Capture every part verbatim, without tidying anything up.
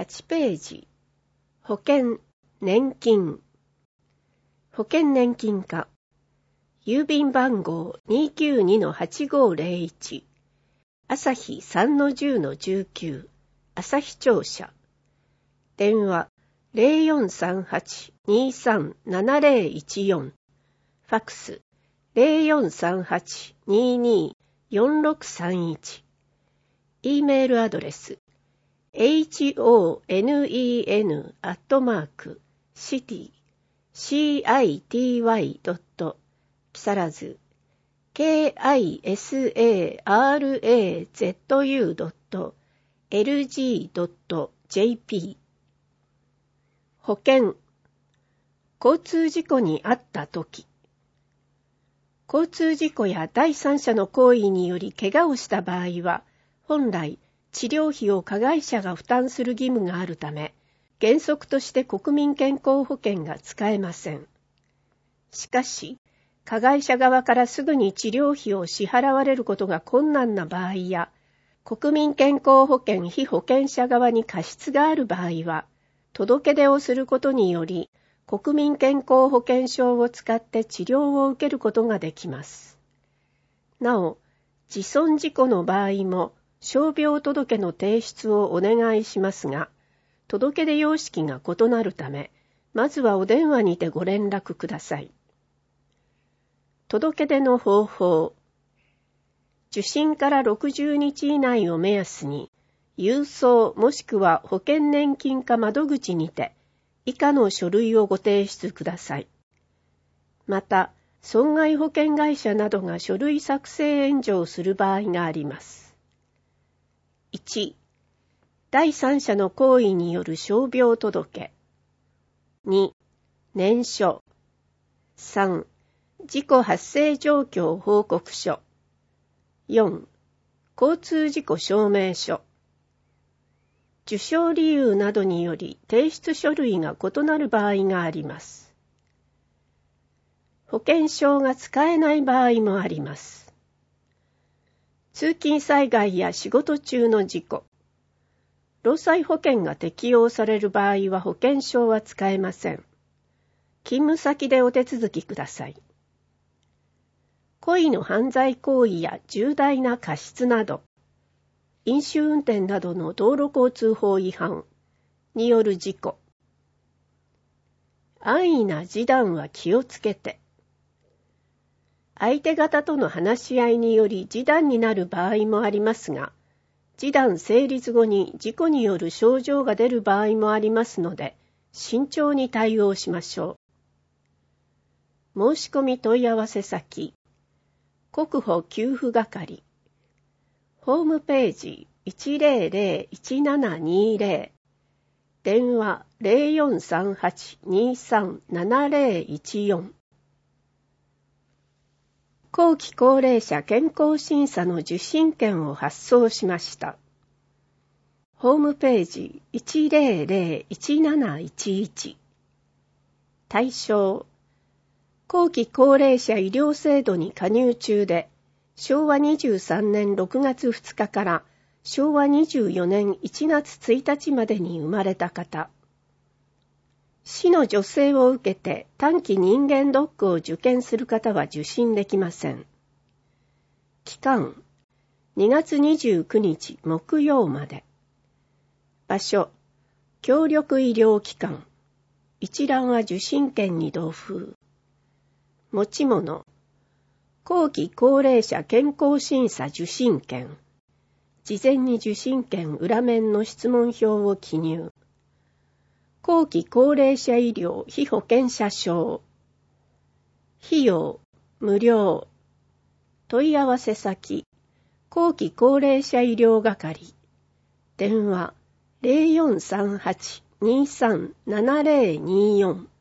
はちページ、保険、年金。保険年金課、郵便番号 にーきゅうにのはちごーぜろいち、朝日 さんのじゅうのじゅうきゅう、朝日庁舎。電話 ゼロよんさんはち にーさんななゼロいちよん、ファックス ゼロよんさんはち にーにーよんろくさんいち、E メールアドレス ホネン アットマーク シティ シーアイティーワイ ドット 木更津 ケーアイエスエーアールエーゼットユー ドット エルジー ドット ジェーピー。 保険、交通事故に遭ったとき。交通事故や第三者の行為により怪我をした場合は、本来治療費を加害者が負担する義務があるため、原則として国民健康保険が使えません。しかし、加害者側からすぐに治療費を支払われることが困難な場合や、国民健康保険被保険者側に過失がある場合は、届け出をすることにより、国民健康保険証を使って治療を受けることができます。なお、自損事故の場合も、傷病届の提出をお願いしますが、届け出様式が異なるため、まずはお電話にてご連絡ください。届け出の方法。受診からろくじゅうにち以内を目安に、郵送もしくは保険年金課窓口にて、以下の書類をご提出ください。また、損害保険会社などが書類作成援助をする場合があります。いち、第三者の行為による傷病届。に、念書。さん、事故発生状況報告書。よん、交通事故証明書。受傷理由などにより提出書類が異なる場合があります。保険証が使えない場合もあります。通勤災害や仕事中の事故。労災保険が適用される場合は保険証は使えません。勤務先でお手続きください。故意の犯罪行為や重大な過失など、飲酒運転などの道路交通法違反による事故。安易な示談は気をつけて。相手方との話し合いにより示談になる場合もありますが、示談成立後に事故による症状が出る場合もありますので、慎重に対応しましょう。申し込み問い合わせ先、国保給付係、ホームページ いちゼロゼロいちななにゼロ、電話 ゼロよんさんはち にーさんななゼロいちよん。後期高齢者健康審査の受診券を発送しました。ホームページ いちゼロゼロいちなないちいち。対象、後期高齢者医療制度に加入中で、しょうわにじゅうさんねんろくがつふつかからしょうわにじゅうよねんいちがつついたちまでに生まれた方。市の助成を受けて短期人間ドックを受験する方は受診できません。期間、にがつにじゅうくにち木曜まで。場所、協力医療機関。一覧は受診券に同封。持ち物、後期高齢者健康審査受診券。事前に受診券裏面の質問票を記入。後期高齢者医療被保険者証。費用、無料。問い合わせ先、後期高齢者医療係。電話、ゼロよんさんはち にーさんななゼロにーよん。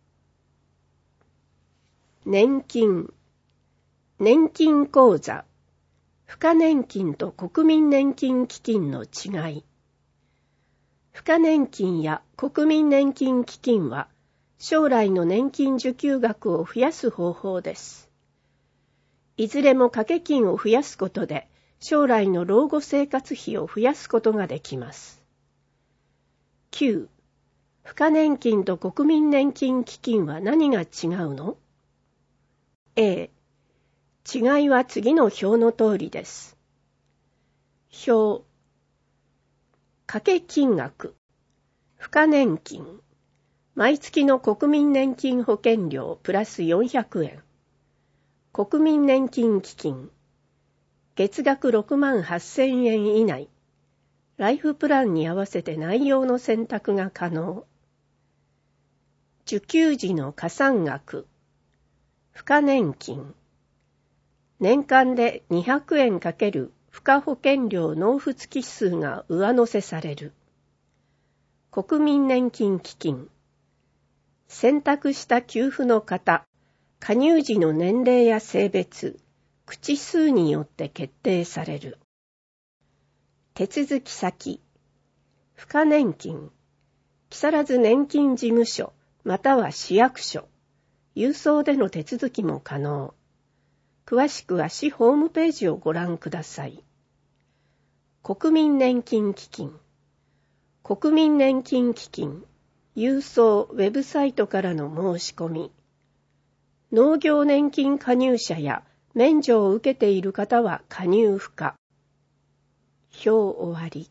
年金。年金口座。付加年金と国民年金基金の違い。付加年金や国民年金基金は、将来の年金受給額を増やす方法です。いずれも掛け金を増やすことで、将来の老後生活費を増やすことができます。 きゅう. 付加年金と国民年金基金は何が違うの？ A、違いは次の表の通りです。表、掛け金額、付加年金、毎月の国民年金保険料プラスよんひゃくえん、国民年金基金、月額ろくまんはっせんえん以内、ライフプランに合わせて内容の選択が可能。受給時の加算額、付加年金、年間でにひゃくえんかける付加保険料納付月数が上乗せされる。国民年金基金、選択した給付の方、加入時の年齢や性別、口数によって決定される。手続き先、付加年金、木更津年金事務所または市役所、郵送での手続きも可能。詳しくは市ホームページをご覧ください。国民年金基金、国民年金基金、郵送ウェブサイトからの申し込み。農業年金加入者や免除を受けている方は加入不可。表終わり。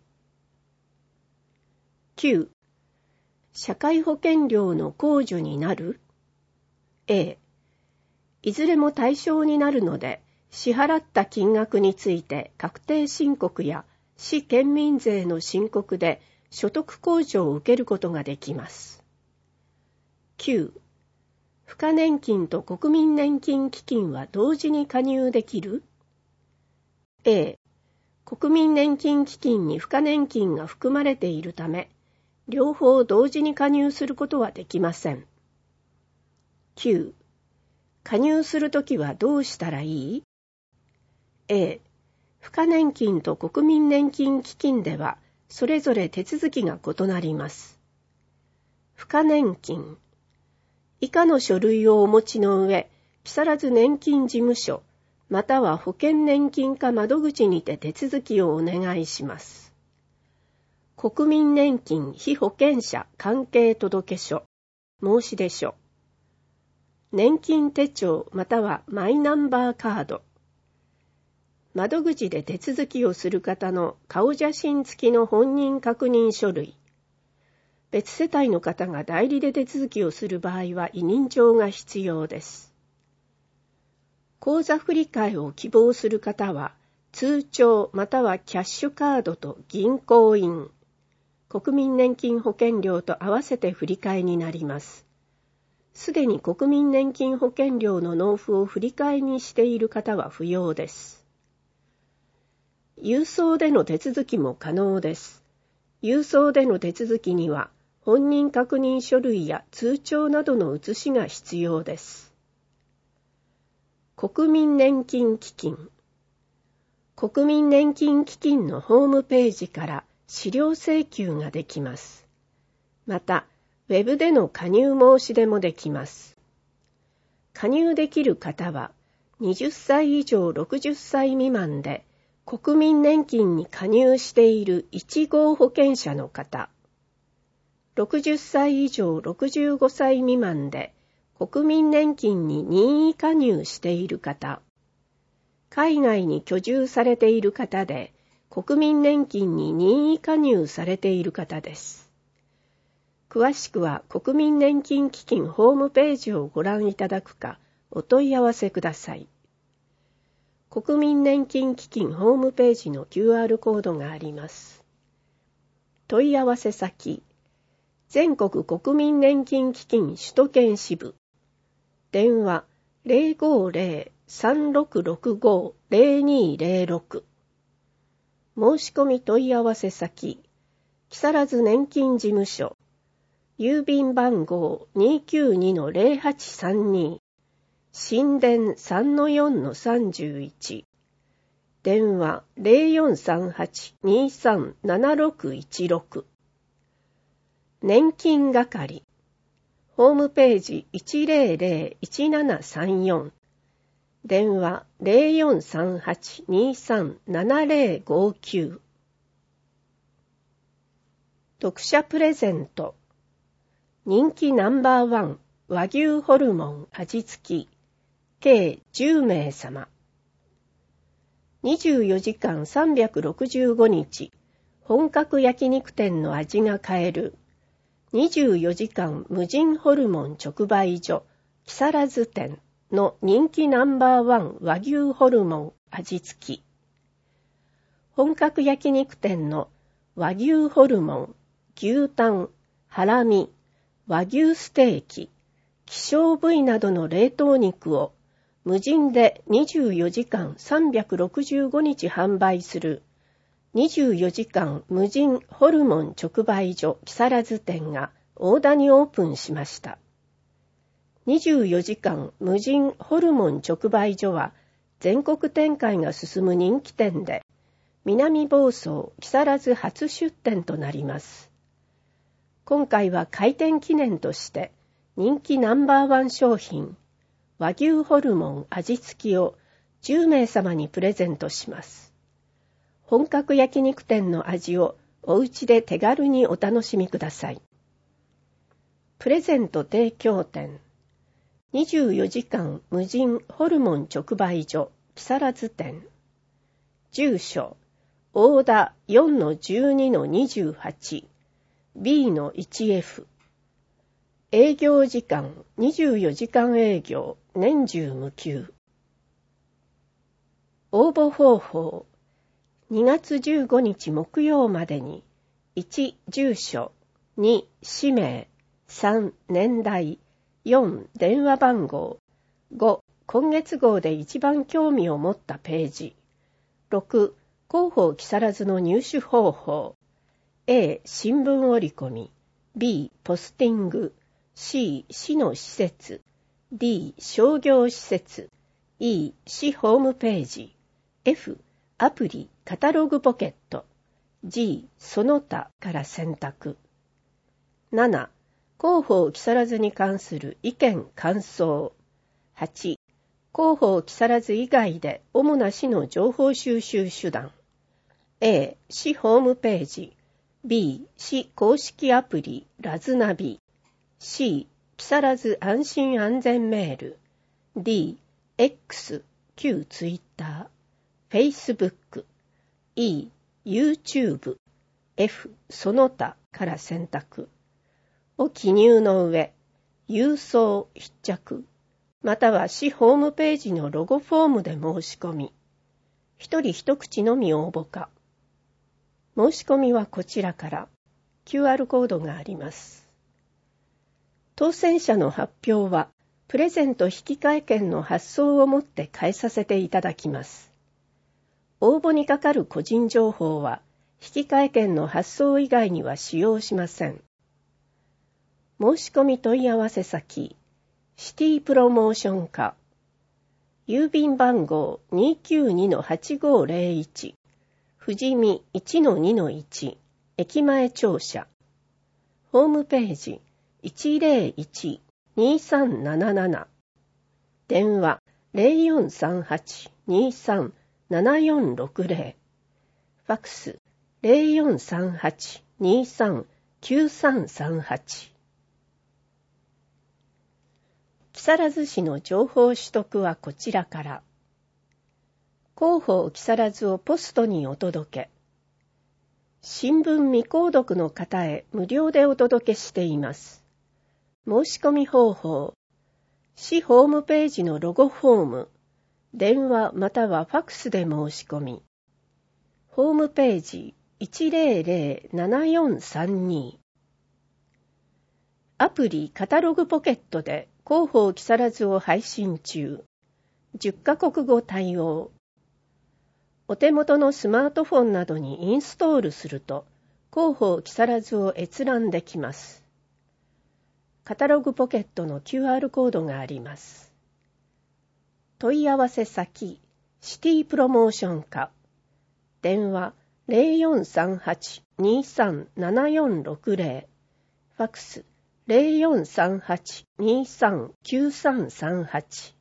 きゅう. 社会保険料の控除になる？ A、いずれも対象になるので、支払った金額について確定申告や市県民税の申告で所得控除を受けることができます。きゅう. 付加年金と国民年金基金は同時に加入できる？ A、国民年金基金に付加年金が含まれているため、両方同時に加入することはできません。きゅう. 加入するときはどうしたらいい？ A、付加年金と国民年金基金ではそれぞれ手続きが異なります。付加年金、以下の書類をお持ちの上、木更津年金事務所または保険年金課窓口にて手続きをお願いします。国民年金被保険者関係届書、申出書、年金手帳またはマイナンバーカード、窓口で手続きをする方の顔写真付きの本人確認書類、別世帯の方が代理で手続きをする場合は委任状が必要です。口座振替を希望する方は、通帳またはキャッシュカードと銀行印、国民年金保険料と合わせて振り替えになります。すでに国民年金保険料の納付を振り替えにしている方は不要です。郵送での手続きも可能です。郵送での手続きには、本人確認書類や通帳などの写しが必要です。国民年金基金、国民年金基金のホームページから資料請求ができます。また、ウェブでの加入申し出もできます。加入できる方は、はたち以上ろくじゅっさい未満で、国民年金に加入しているいち号保険者の方、ろくじゅっさい以上ろくじゅうごさい未満で、国民年金に任意加入している方、海外に居住されている方で、国民年金に任意加入されている方です。詳しくは国民年金基金ホームページをご覧いただくか、お問い合わせください。国民年金基金ホームページの キューアール コードがあります。問い合わせ先、全国国民年金基金首都圏支部、電話 ゼロごゼロ さんろくろくご ゼロにゼロろく、申し込み問い合わせ先、木更津年金事務所、郵便番号 にーきゅうにのゼロはちさんに、新田 さんのよんのさんじゅういち、電話 ゼロよんさんはち にさんななろくいちろく、年金係、ホームページいちゼロゼロいちななさんよん、電話 ゼロよんさんはち にさんななゼロごきゅう。 読者プレゼント。人気ナンバーワン和牛ホルモン味付き計じゅうめいさま。にじゅうよじかんさんびゃくろくじゅうごにち本格焼肉店の味が買えるにじゅうよじかん無人ホルモン直売所木更津店の人気ナンバーワン和牛ホルモン味付き。本格焼肉店の和牛ホルモン、牛タン、ハラミ、和牛ステーキ、希少部位などの冷凍肉を無人でにじゅうよじかんさんびゃくろくじゅうごにち販売するにじゅうよじかん無人ホルモン直売所木更津店が大田にオープンしました。にじゅうよじかん無人ホルモン直売所は全国展開が進む人気店で、南房総木更津初出店となります。今回は開店記念として人気ナンバーワン商品和牛ホルモン味付きをじゅうめいさまにプレゼントします。本格焼肉店の味をお家で手軽にお楽しみください。プレゼント提供店にじゅうよじかん無人ホルモン直売所木更津店。住所大田 よんのじゅうにのにじゅうはち ビーのいちエフ。営業時間にじゅうよじかん営業年中無休。応募方法にがつじゅうごにち木曜までにいち住所、に氏名、さん年代、よん電話番号、ご今月号で一番興味を持ったページ、ろく広報木更津の入手方法、A 新聞折り込み、B ポスティング、C 市の施設、D 商業施設、E 市ホームページ、F アプリカタログポケット、G その他から選択。なな広報木更津に関する意見感想。はち広報木更津以外で主な市の情報収集手段。A 市ホームページ、B 市公式アプリラズナビ、C 木更津安心安全メール、D エックス 旧ツイッター、Facebook、E ユーチューブ、F その他から選択を記入の上、郵送必着または市ホームページのロゴフォームで申し込み、一人一口のみ応募か。申し込みはこちらから キューアール コードがあります。当選者の発表はプレゼント引換券の発送をもって返させていただきます。応募にかかる個人情報は引換券の発送以外には使用しません。申し込み問い合わせ先シティプロモーション課郵便番号 にきゅうにのはちごぜろいち 富士見 いちのにのいち 駅前庁舎ホームページ いちぜろいち にさんなななな 電話 ゼロよんさんはち にさんななよんろくぜろ ファックス ゼロよんさんはち にさんきゅうさんさんはち。木更津市の情報取得はこちらから。広報木更津をポストにお届け。新聞未購読の方へ無料でお届けしています。申し込み方法。市ホームページのロゴフォーム、電話またはファックスで申し込み。ホームページ いちぜろぜろななよんさんに。アプリカタログポケットで広報木更津を配信中。じゅっカ国語対応。お手元のスマートフォンなどにインストールすると広報木更津を閲覧できます。カタログポケットの キューアール コードがあります。問い合わせ先シティプロモーション課電話 ゼロよんさんはち にさんななよんろくぜろ ファックス ゼロよんさんはち にさんきゅうさんさんはち。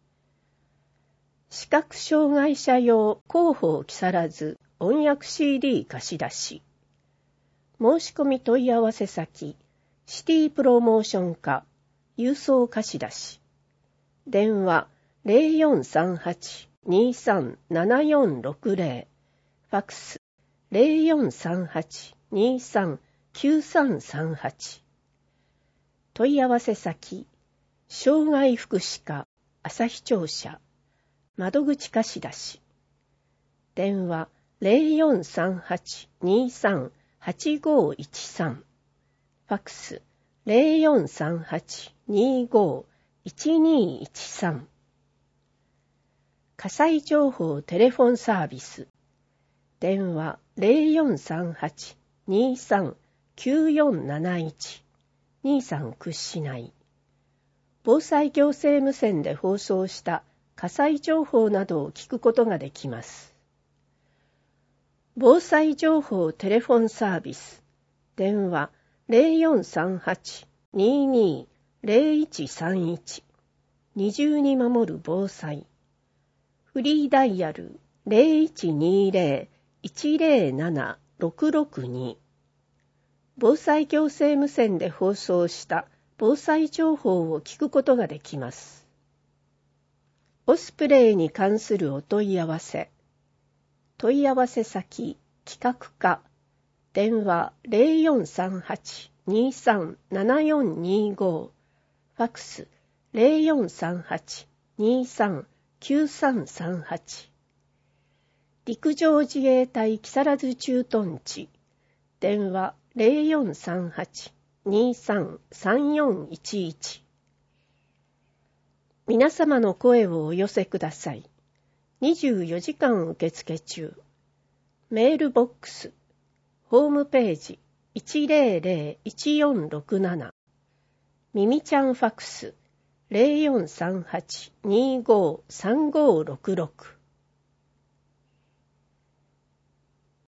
視覚障害者用広報木更津音訳 シーディー 貸し出し。 申し込み問い合わせ先、シティプロモーション課、郵送貸出。電話 ゼロよんさんはち にさんななよんろくゼロ、ファックス ゼロよんさんはち にさんきゅうさんさんはち。問い合わせ先、障害福祉課、旭庁舎、窓口貸出。電話 ゼロよんさんはち にさんはちごいちさん、ファックス ゼロよんさんはち にごいちにいちさん。火災情報テレフォンサービス。電話 ゼロよんさんはち にさんきゅうよんなないち、にさん屈しない。防災行政無線で放送した火災情報などを聞くことができます。防災情報テレフォンサービス。電話 ゼロよんさんはち ににゼロいちさんいち、二重に守る防災。フリーダイヤル ゼロいちにゼロ いちゼロなな ろくろくに。防災行政無線で放送した防災情報を聞くことができます。オスプレイに関するお問い合わせ。問い合わせ先、企画課。電話 ゼロよんさんはち にさんななよんにご、ファックス ゼロよんさんはち にさんきゅうさんさんはち。陸上自衛隊木更津駐屯地。電話 ゼロよんさんはち にさんさんよんいちいち。皆様の声をお寄せください。にじゅうよじかん受付中。メールボックス、ホームページ いちゼロゼロ いちよんろくなな。ミミちゃんファックス ゼロよんさんはち にごさんごろくろく。